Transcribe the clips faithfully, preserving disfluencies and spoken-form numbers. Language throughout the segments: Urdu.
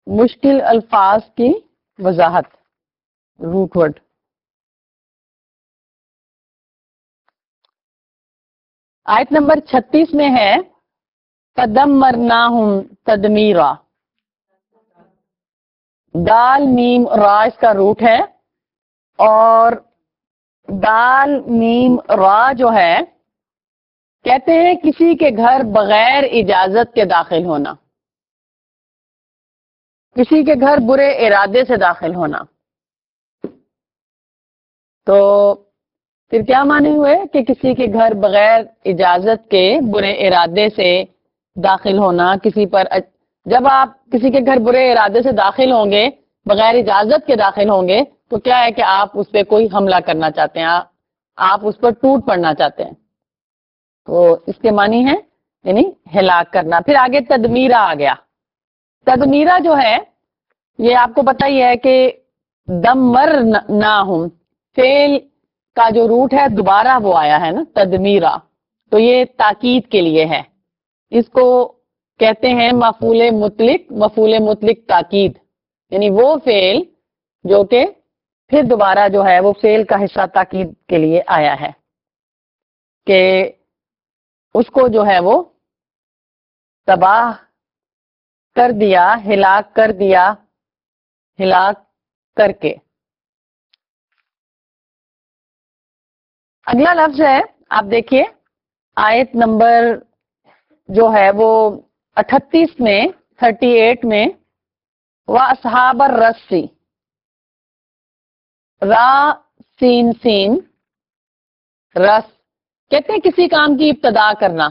مشکل الفاظ کی وضاحت، روٹ ورڈ. آیت نمبر چھتیس میں ہے فدمرناہم تدمیرا. دال میم را اس کا روٹ ہے، اور دال میم را جو ہے کہتے ہیں کسی کے گھر بغیر اجازت کے داخل ہونا، کسی کے گھر برے ارادے سے داخل ہونا. تو پھر کیا معنی ہوئے کہ کسی کے گھر بغیر اجازت کے برے ارادے سے داخل ہونا. کسی پر جب آپ کسی کے گھر برے ارادے سے داخل ہوں گے، بغیر اجازت کے داخل ہوں گے، تو کیا ہے کہ آپ اس پہ کوئی حملہ کرنا چاہتے ہیں، آپ اس پر ٹوٹ پڑنا چاہتے ہیں. تو اس کے معنی ہے یعنی ہلاک کرنا. پھر آگے تدمیرہ آ گیا. تدمیرہ جو ہے یہ آپ کو پتہ ہی ہے کہ دمرناہم فعل کا جو روٹ ہے دوبارہ وہ آیا ہے نا تدمیرہ، تو یہ تاکید کے لیے ہے. اس کو کہتے ہیں مفعول مطلق. مفعول مطلق تاکید یعنی وہ فعل جو کہ پھر دوبارہ جو ہے وہ فعل کا حصہ تاکید کے لیے آیا ہے کہ اس کو جو ہے وہ تباہ کر دیا، ہلاک کر دیا، ہلاک کر کے. اگلا لفظ ہے آپ دیکھیے آیت نمبر جو ہے وہ اٹھتیس میں تھرٹی ایٹ میں وَأَصْحَابَ الرَّسِّ را سین سین رس کہتے ہیں کسی کام کی ابتدا کرنا.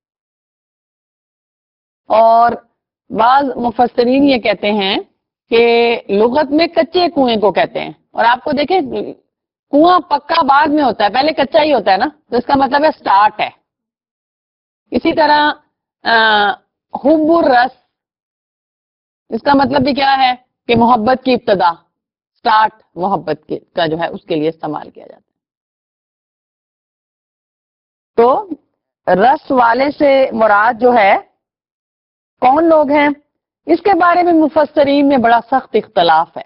اور بعض مفسرین یہ کہتے ہیں کہ لغت میں کچے کنویں کو کہتے ہیں. اور آپ کو دیکھیں کنواں پکا بعد میں ہوتا ہے، پہلے کچا ہی ہوتا ہے نا، تو اس کا مطلب ہے سٹارٹ ہے. اسی طرح حب الرس اس کا مطلب بھی کیا ہے کہ محبت کی ابتدا، سٹارٹ محبت کی کا جو ہے اس کے لیے استعمال کیا جاتا ہے. تو رس والے سے مراد جو ہے کون لوگ ہیں، اس کے بارے میں مفسرین میں بڑا سخت اختلاف ہے.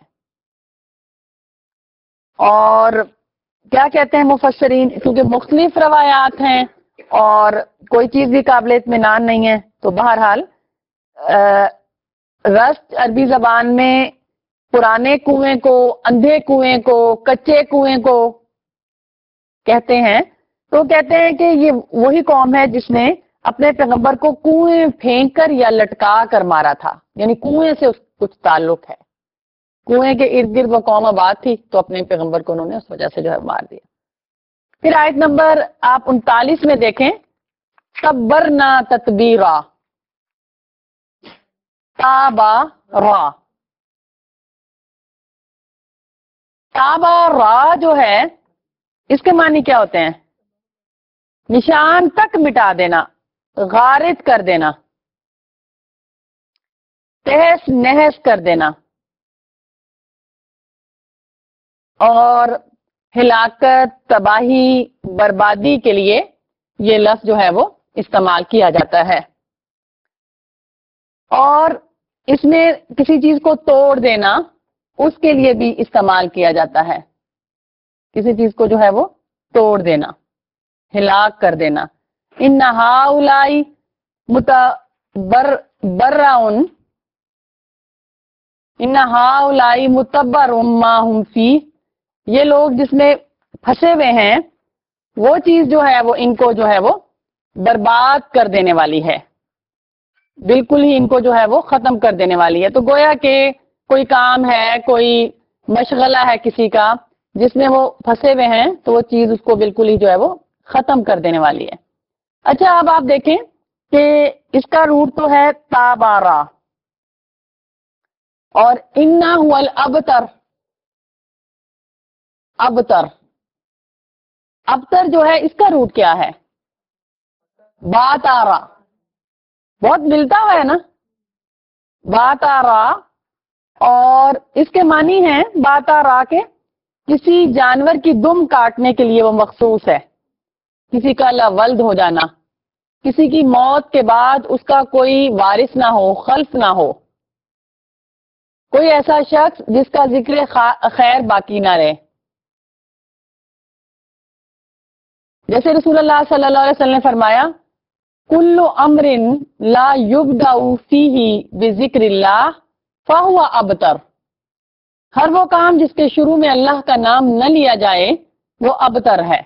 اور کیا کہتے ہیں مفسرین، کیونکہ مختلف روایات ہیں اور کوئی چیز بھی قابل اطمینان نہیں ہے، تو بہرحال رس عربی زبان میں پرانے کنویں کو، اندھے کنویں کو، کچے کنویں کو کہتے ہیں. تو کہتے ہیں کہ یہ وہی قوم ہے جس نے اپنے پیغمبر کو کنویں پھینک کر یا لٹکا کر مارا تھا، یعنی کنویں سے کچھ تعلق ہے. کنویں کے ارد گرد وہ قوم آباد تھی تو اپنے پیغمبر کو انہوں نے اس وجہ سے جو ہے مار دیا. پھر آیت نمبر آپ انتالیس میں دیکھیں تبرنا تتبیرا. تابا را تابا را جو ہے اس کے معنی کیا ہوتے ہیں، نشان تک مٹا دینا، غارت کر دینا، تہس نہس کر دینا، اور ہلاکت، تباہی، بربادی کے لیے یہ لفظ جو ہے وہ استعمال کیا جاتا ہے. اور اس میں کسی چیز کو توڑ دینا اس کے لیے بھی استعمال کیا جاتا ہے. کسی چیز کو جو ہے وہ توڑ دینا، ہلاک کر دینا. ان ہؤلاء متبرون ان ہؤلاء متبر ما هم فیہ، یہ لوگ جس میں پھنسے ہوئے ہیں وہ چیز جو ہے وہ ان کو جو ہے وہ برباد کر دینے والی ہے، بالکل ہی ان کو جو ہے وہ ختم کر دینے والی ہے. تو گویا کہ کوئی کام ہے، کوئی مشغلہ ہے کسی کا جس میں وہ پھنسے ہوئے ہیں، تو وہ چیز اس کو بالکل ہی جو ہے وہ ختم کر دینے والی ہے. اچھا اب آپ دیکھیں کہ اس کا روٹ تو ہے تابارا، اور انا هو الابتر. ابتر ابتر جو ہے اس کا روٹ کیا ہے، باتارا. بہت ملتا ہوا ہے نا باتارا. اور اس کے معنی ہیں باتارا کے کسی جانور کی دم کاٹنے کے لیے وہ مخصوص ہے، کسی کا لاولد ہو جانا، کسی کی موت کے بعد اس کا کوئی وارث نہ ہو، خلف نہ ہو. کوئی ایسا شخص جس کا ذکر خیر باقی نہ رہے. جیسے رسول اللہ صلی اللہ علیہ وسلم نے فرمایا کل امر لا یبدأ فیہ بذکر اللہ فہو ابتر. ہر وہ کام جس کے شروع میں اللہ کا نام نہ لیا جائے وہ ابتر ہے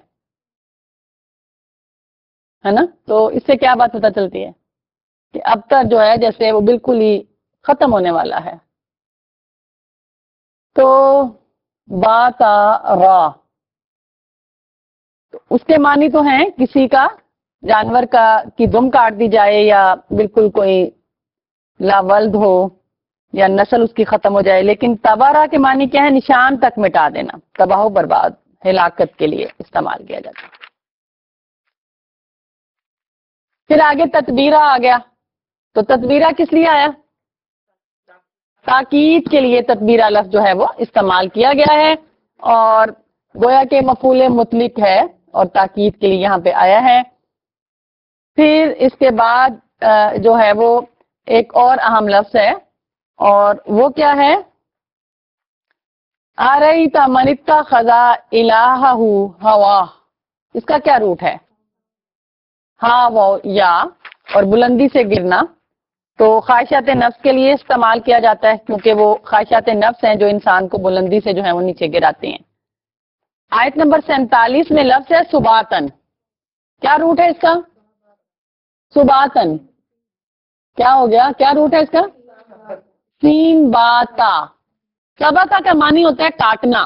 ہے نا. تو اس سے کیا بات پتہ چلتی ہے کہ ابتر جو ہے جیسے وہ بالکل ہی ختم ہونے والا ہے. تو بات را اس کے معنی تو ہیں کسی کا جانور کا کی دم کاٹ دی جائے یا بالکل کوئی لاولد ہو یا نسل اس کی ختم ہو جائے. لیکن تبارہ کے معنی کیا ہے؟ نشان تک مٹا دینا، تباہ و برباد، ہلاکت کے لیے استعمال کیا جاتا ہے. پھر آگے تتبیرہ آ گیا. تو تتبیرہ کس لیے آیا؟ تاکید کے لیے تتبیرہ لفظ جو ہے وہ استعمال کیا گیا ہے اور گویا کہ مفعول مطلق ہے اور تاکید کے لیے یہاں پہ آیا ہے. پھر اس کے بعد جو ہے وہ ایک اور اہم لفظ ہے اور وہ کیا ہے؟ آرَیْتَ مَنِ اتَّخَذَ إِلَٰهَهُ ہَوَاهُ. اس کا کیا روٹ ہے؟ ہاں وہ یا اور بلندی سے گرنا. تو خواہشات نفس کے لیے استعمال کیا جاتا ہے کیونکہ وہ خواہشات نفس ہیں جو انسان کو بلندی سے جو ہے وہ نیچے گراتے ہیں. آیت نمبر سینتالیس میں لفظ ہے سباتن. کیا روٹ ہے اس کا؟ سباتن. کیا ہو گیا؟ کیا روٹ ہے اس کا؟ سین باتا. سبتا کا معنی ہوتا ہے کاٹنا.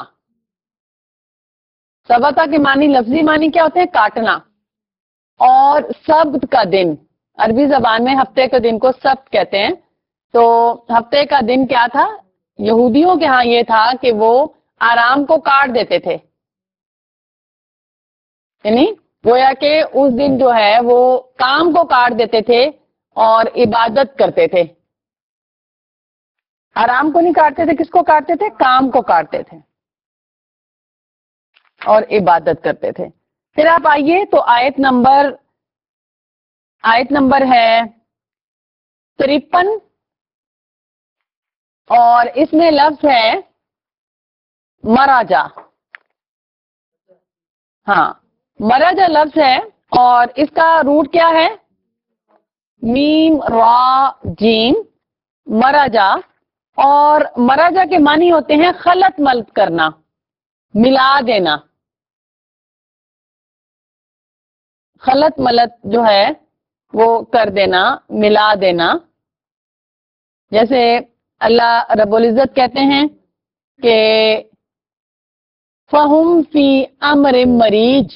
سبتا کے معنی لفظی معنی کیا ہوتے ہیں؟ کاٹنا. اور سبت کا دن عربی زبان میں ہفتے کے دن کو سبت کہتے ہیں. تو ہفتے کا دن کیا تھا؟ یہودیوں کے ہاں یہ تھا کہ وہ آرام کو کاٹ دیتے تھے، یعنی گویا کہ اس دن جو ہے وہ کام کو کاٹ دیتے تھے اور عبادت کرتے تھے. آرام کو نہیں کاٹتے تھے، کس کو کاٹتے تھے؟ کام کو کاٹتے تھے اور عبادت کرتے تھے. پھر آپ آئیے تو آیت نمبر آیت نمبر ہے ترپن اور اس میں لفظ ہے مراجا. ہاں مراجا لفظ ہے اور اس کا روٹ کیا ہے؟ میم را جیم مراجا. اور مراجا کے معنی ہوتے ہیں خلط ملط کرنا، ملا دینا. خلط ملط جو ہے وہ کر دینا، ملا دینا. جیسے اللہ رب العزت کہتے ہیں کہ فہم فی امر مریج.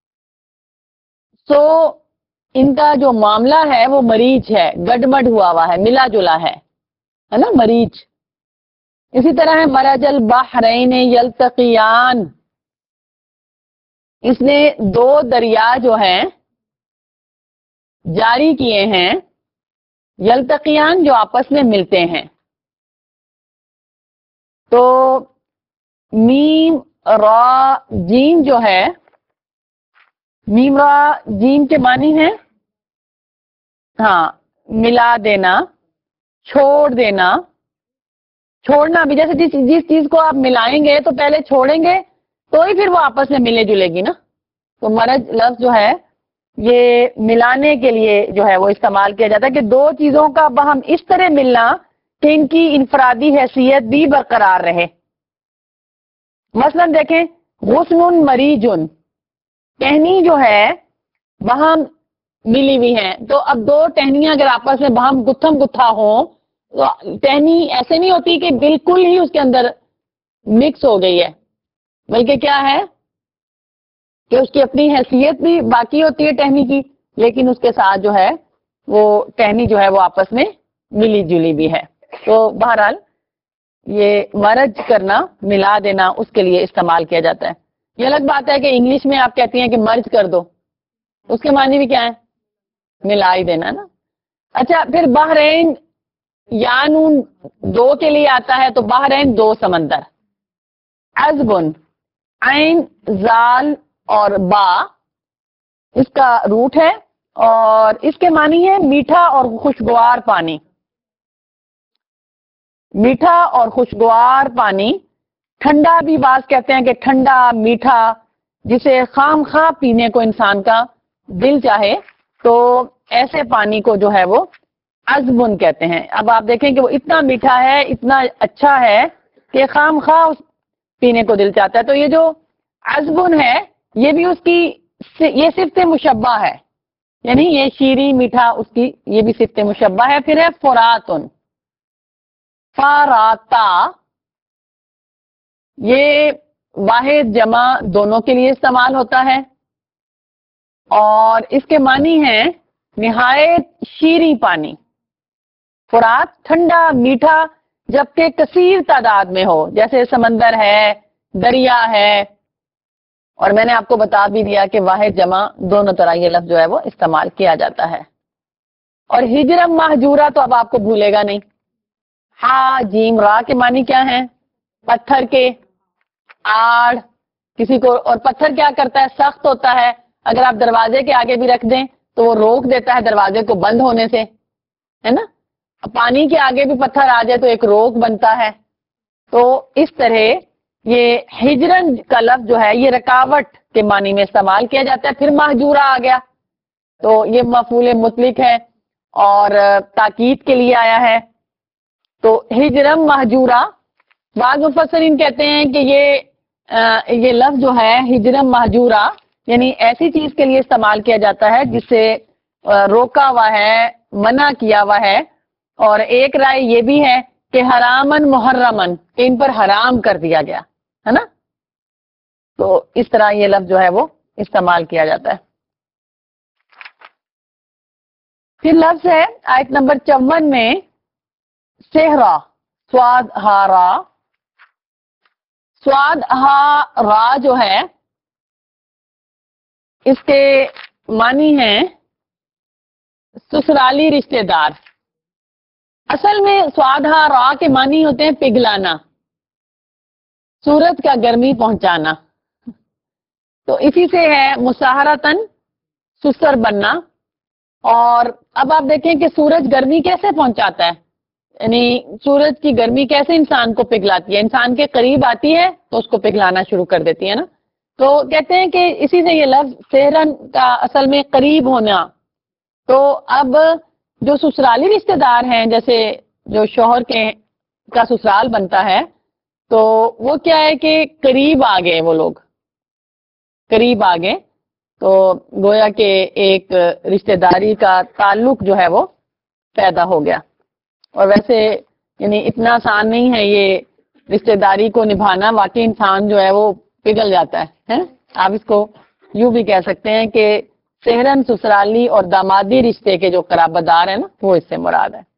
سو ان کا جو معاملہ ہے وہ مریج ہے، گڈمڈ ہوا ہوا ہے، ملا جلا ہے ہے نا مریج. اسی طرح ہے مرج البحرین یلتقیان. اس نے دو دریا جو ہیں جاری کیے ہیں، یلتقیان جو آپس میں ملتے ہیں. تو میم را جیم جو ہے، میم را جیم کے معنی ہے ہاں ملا دینا، چھوڑ دینا. چھوڑنا بھی جیسے جس جس چیز کو آپ ملائیں گے تو پہلے چھوڑیں گے تو ہی پھر وہ آپس میں ملے جلے گی نا. تو مرج لفظ جو ہے یہ ملانے کے لیے جو ہے وہ استعمال کیا جاتا ہے کہ دو چیزوں کا باہم اس طرح ملنا کہ ان کی انفرادی حیثیت بھی برقرار رہے. مثلا دیکھیں غصن مریجن، ٹہنی جو ہے باہم ملی ہوئی ہیں. تو اب دو ٹہنیاں اگر آپس میں باہم گتھم گتھا ہوں تو ٹہنی ایسے نہیں ہوتی کہ بالکل ہی اس کے اندر مکس ہو گئی ہے، بلکہ کیا ہے کہ اس کی اپنی حیثیت بھی باقی ہوتی ہے ٹہنی کی، لیکن اس کے ساتھ جو ہے وہ ٹہنی جو ہے وہ آپس میں ملی جلی بھی ہے. تو بہرحال یہ مرج کرنا، ملا دینا، اس کے لیے استعمال کیا جاتا ہے. یہ الگ بات ہے کہ انگلش میں آپ کہتی ہیں کہ مرج کر دو، اس کے معنی بھی کیا ہے؟ ملا ہی دینا نا. اچھا پھر بحرین یا نون دو کے لیے آتا ہے تو بحرین دو سمندر. عذبن عین زال اور با اس کا روٹ ہے اور اس کے معنی ہے میٹھا اور خوشگوار پانی. میٹھا اور خوشگوار پانی، ٹھنڈا بھی بعض کہتے ہیں کہ ٹھنڈا میٹھا جسے خام خواہ پینے کو انسان کا دل چاہے، تو ایسے پانی کو جو ہے وہ عذبن کہتے ہیں. اب آپ دیکھیں کہ وہ اتنا میٹھا ہے، اتنا اچھا ہے کہ خام خواہ پینے کو دل چاہتا ہے. تو یہ جو عذبن ہے یہ بھی اس کی یہ صفت مشبہ ہے، یعنی یہ شیریں میٹھا اس کی یہ بھی صفت مشبہ ہے. پھر ہے فراتن، فاراتا، یہ واحد جمع دونوں کے لیے استعمال ہوتا ہے اور اس کے معنی ہیں نہایت شیریں پانی. فرات ٹھنڈا میٹھا جبکہ کثیر تعداد میں ہو، جیسے سمندر ہے، دریا ہے. اور میں نے آپ کو بتا بھی دیا کہ واحد جمع دونوں طرح یہ لفظ جو ہے وہ استعمال کیا جاتا ہے. اور ہجرم مہجورہ تو اب آپ کو بھولے گا نہیں. ہا جیم را کے معنی کیا ہیں؟ پتھر کے، آڑ کسی کو. اور پتھر کیا کرتا ہے؟ سخت ہوتا ہے، اگر آپ دروازے کے آگے بھی رکھ دیں تو وہ روک دیتا ہے دروازے کو بند ہونے سے، ہے نا. پانی کے آگے بھی پتھر آ جائے تو ایک روک بنتا ہے. تو اس طرح یہ ہجرن کا لفظ جو ہے یہ رکاوٹ کے معنی میں استعمال کیا جاتا ہے. پھر مہجورہ آ گیا تو یہ مفعول مطلق ہے اور تاکید کے لیے آیا ہے. تو ہجرم مہجورہ، بعض مفسرین کہتے ہیں کہ یہ یہ لفظ جو ہے ہجرم مہجورہ یعنی ایسی چیز کے لیے استعمال کیا جاتا ہے جس سے روکا ہوا ہے، منع کیا ہوا ہے. اور ایک رائے یہ بھی ہے کہ حرامن محرمن، کہ ان پر حرام کر دیا گیا ہے نا. تو اس طرح یہ لفظ جو ہے وہ استعمال کیا جاتا ہے. پھر لفظ ہے آیت نمبر چون میں صحرا، سواد ہا را. سواد ہا را جو ہے اس کے معنی ہیں سسرالی رشتہ دار. اصل میں سواد ہا را کے معنی ہوتے ہیں پگھلانا، صورت کا گرمی پہنچانا. تو اسی سے ہے مساہرتن، سسر بننا. اور اب آپ دیکھیں کہ سورج گرمی کیسے پہنچاتا ہے، یعنی سورج کی گرمی کیسے انسان کو پگھلاتی ہے، انسان کے قریب آتی ہے تو اس کو پگھلانا شروع کر دیتی ہے نا. تو کہتے ہیں کہ اسی سے یہ لفظ سہرن کا اصل میں قریب ہونا. تو اب جو سسرالی رشتہ دار ہیں، جیسے جو شوہر کے کا سسرال بنتا ہے، تو وہ کیا ہے کہ قریب آ گئے، وہ لوگ قریب آ گئے. تو گویا کہ ایک رشتہ داری کا تعلق جو ہے وہ پیدا ہو گیا. اور ویسے یعنی اتنا آسان نہیں ہے یہ رشتہ داری کو نبھانا، واقعی انسان جو ہے وہ پگھل جاتا ہے. آپ اس کو یوں بھی کہہ سکتے ہیں کہ سہرن سسرالی اور دامادی رشتے کے جو قرابت دار ہیں نا وہ اس سے مراد ہے.